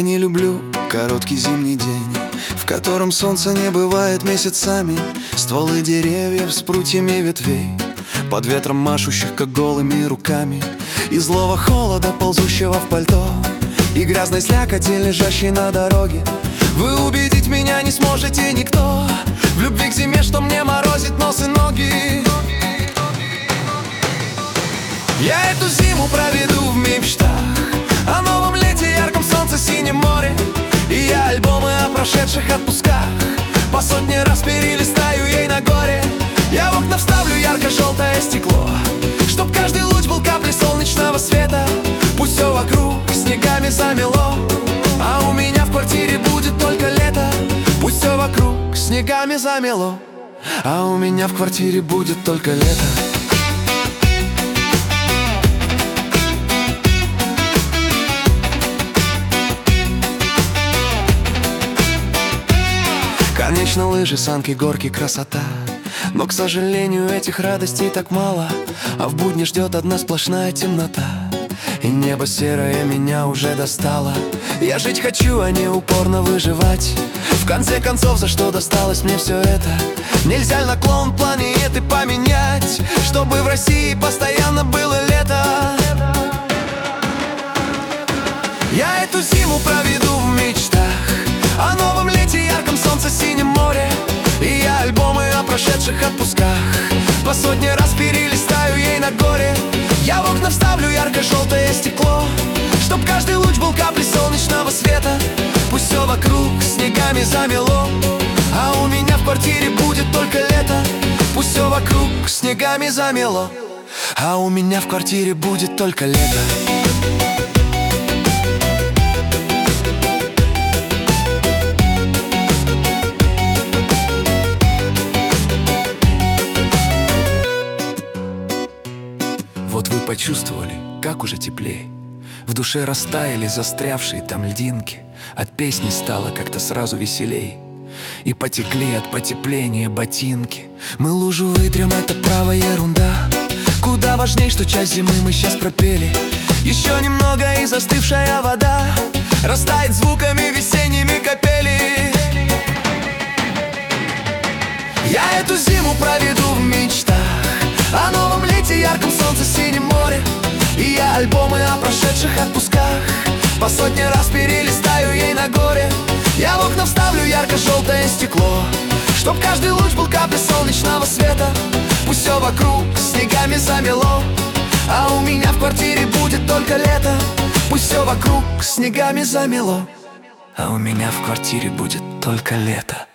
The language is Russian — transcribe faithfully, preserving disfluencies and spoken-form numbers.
не люблю короткий зимний день, в котором солнца не бывает месяцами. Стволы деревьев с прутьями ветвей, под ветром машущих, как голыми руками, и злого холода, ползущего в пальто, и грязной слякоти, лежащей на дороге. Вы убедить меня не сможете никто в любви к зиме, что мне морозит нос и ноги. Я эту зиму проведу в мечтах о новом лете, ярком солнце, синем море. И я альбомы о прошедших отпусках по сотни раз перелистаю ей на горе. Я в окна вставлю ярко-желтое стекло, чтоб каждый луч был каплей солнечного света. Пусть все вокруг снегами замело, а у меня в квартире будет только лето. Пусть все вокруг снегами замело, а у меня в квартире будет только лето. Конечно, лыжи, санки, горки, красота, но, к сожалению, этих радостей так мало. А в будни ждет одна сплошная темнота, и небо серое меня уже достало. Я жить хочу, а не упорно выживать. В конце концов, за что досталось мне все это? Нельзя ли наклон планеты поменять, чтобы в России постоянно было лето? Я эту зиму проведу в мечтах о новом лете, ярком солнце, синем море. И я альбомы о прошедших отпусках по сотни раз перелистаю ей на горе. Я в окна вставлю ярко-желтое стекло, чтоб каждый луч был каплей солнечного света. Пусть все вокруг снегами замело, а у меня в квартире будет только лето. Пусть все вокруг снегами замело, а у меня в квартире будет только лето. Вот вы почувствовали, как уже теплей, в душе растаяли застрявшие там льдинки, от песни стало как-то сразу веселей, и потекли от потепления ботинки. Мы лужу вытрем, это право ерунда. Куда важней, что часть зимы мы сейчас пропели. Еще немного и застывшая вода растает звуками весенними капели. Я эту зиму проведу в мечтах о новом лете, ярком солнце, синем море. И я альбомы о прошедших отпусках по сотни раз перелистаю ей на горе. Я в окна вставлю ярко-желтое стекло, чтоб каждый луч был каплей солнечного света. Пусть все вокруг снегами замело, а у меня в квартире будет только лето. Пусть все вокруг снегами замело, а у меня в квартире будет только лето.